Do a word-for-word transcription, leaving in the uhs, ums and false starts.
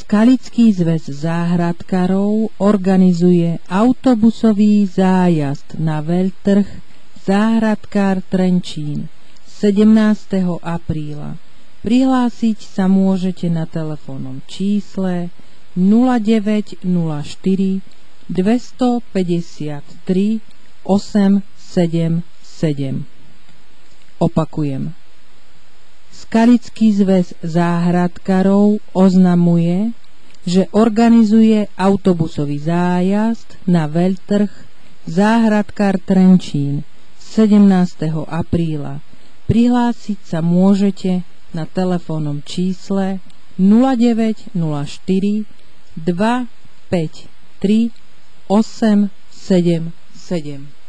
Skalický zväz záhradkárov organizuje autobusový zájazd na veľtrh Záhradkár Trenčín sedemnásteho apríla. Prihlásiť sa môžete na telefónnom čísle nula deväť nula štyri dvestopäťdesiattri osem sedem sedem. Opakujem. Skalický zväz záhradkárov oznamuje, že organizuje autobusový zájazd na veľtrh Záhradkár Trenčín sedemnásteho apríla. Prihlásiť sa môžete na telefónnom čísle nula deväť nula štyri dva päť tri osem sedem sedem.